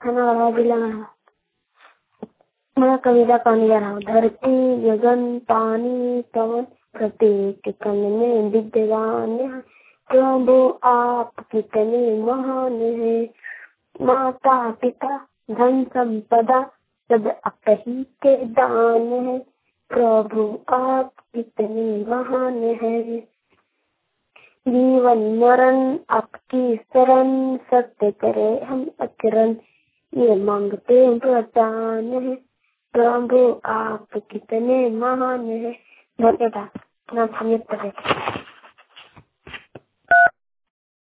खाना बना दिला। मैं कविता कहने जा रहा हूँ। धरती गगन पानी पवन प्रत्येक कण में विद्यमान है प्रभु आप कितने महान है। माता पिता धन संपदा सब आप ही के दान है प्रभु आप कितने महान है। जीवन मरण आपकी शरण सत्य करे हम अचरण ये मांगते वरदान है प्रभु आप कितने महान है। धन्यवाद।